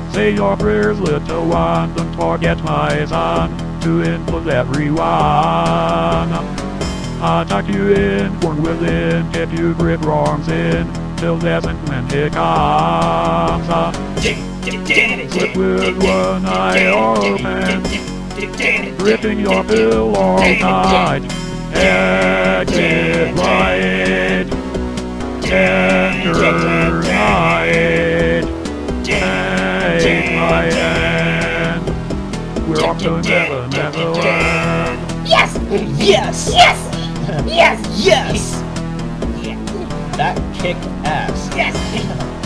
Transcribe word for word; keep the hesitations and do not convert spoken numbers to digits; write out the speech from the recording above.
Say your prayers, little one, don't forget my son, to influence everyone. Attack you in, born within, keep you grip wrongs in, till death and when it comes. Grip with one eye open, gripping your pillow all night. Exit right, tender night. Take my hand, we're off to never, never land. Yes! Yes! Yes! Yes! Yes! That kicked ass. Yes!